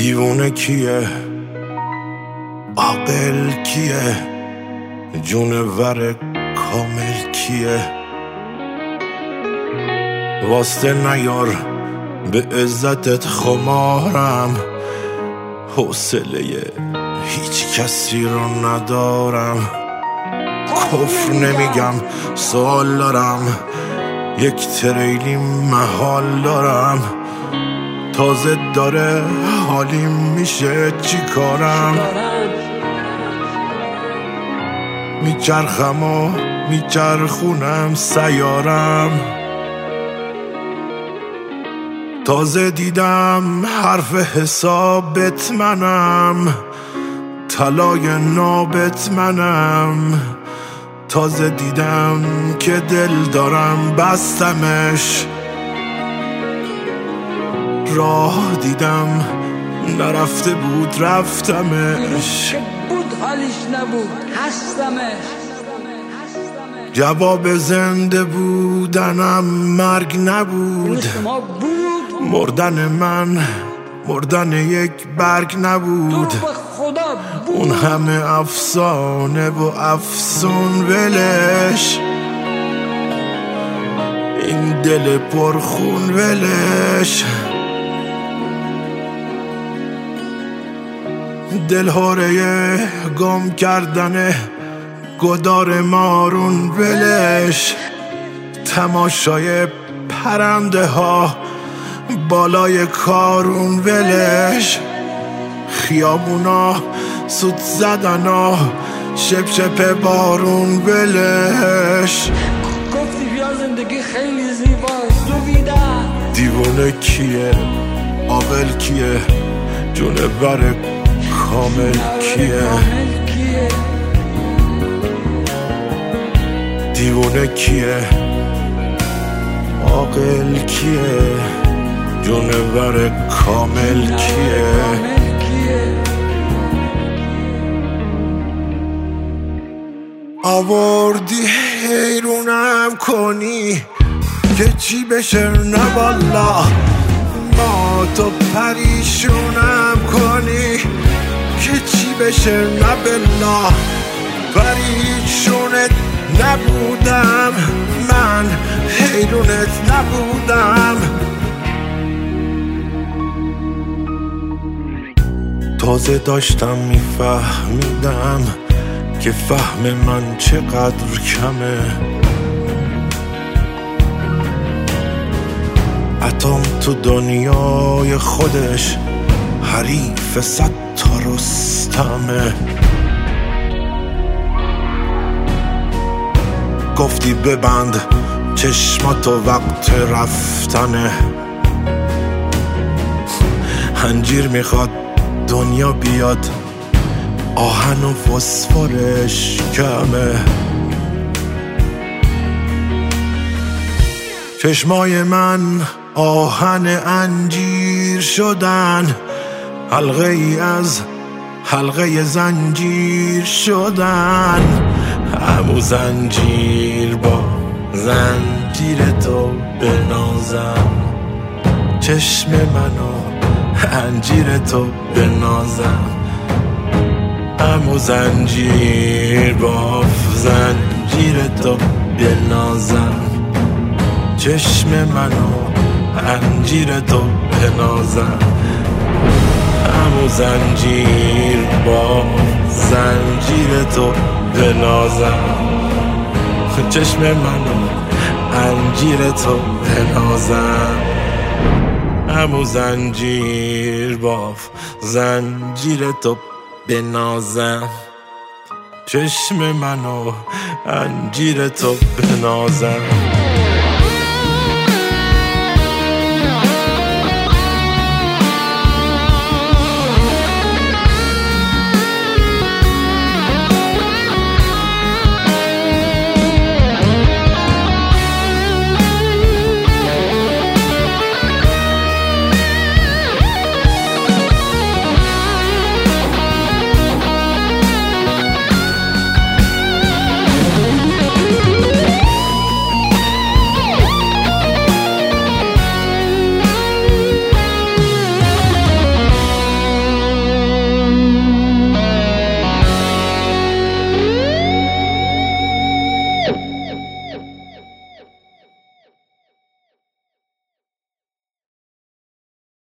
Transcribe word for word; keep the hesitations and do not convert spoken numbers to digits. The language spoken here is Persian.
دیوونه کیه، عاقل کیه، جونور کامل کیه؟ واسطه نیار به عزتت خمارم، حوصله هیچ کسی رو ندارم. کفر نمیگم سوال دارم، یک تریلی محال دارم. تازه داره حالیم میشه چی کارم؟ میچرخم و میچرخونم سیارم. تازه دیدم حرف حسابت منم، طلای نابت منم. تازه دیدم که دل دارم بستمش، راه دیدم نرفته بود رفتمش. بود حالیش نبود هستمش. جواب زنده بودنم مرگ نبود، مردن من مردن یک برگ نبود. اون همه افسانه و افسون ولش، این دل پرخون ولش. دل هاره گم کردنه گدار مارون ولش. تماشای پرنده ها بالای کارون ولش. خیابونا سوت زدنا شپ شپ بارون ولش. گفتی بیا زندگی خیلی زیباست دویدن. دیوونه کیه، عاقل کیه، جونور کامل کیه؟ دیوونه کیه، عاقل کیه، جونور کامل کیه؟ آوردی حیرونم کنی که چی بشه نه والا. ما تو پریشونم کنی که چی بشه نه بلا. پریشونت نبودم من، حیرونت نبودم. تازه داشتم میفهمیدم که فهم من چقدر کمه. اتم تو دنیای خودش حریف صد تا رستمه. گفتی ببند چشماتو وقت رفتنه. انجیر میخواد دنیا بیاد، آهن و فسفرش کمه. چشمای من آهن انجیر شدن، حلقه ای از حلقه زنجیر شدن. همو زنجیر با زنجیر تو بنازم، چشم منو انجیر تو بنازم. همو زنجیر با زنجیر تو بنازم، چشم منو انجیر تو بنازم. همو زنجیر با زنجیر تو بنازم، چشم منو انجیر تو بنازم. همو زنجیر با زنجیر تو بنازم، چشم منو انجیر تو بنازم.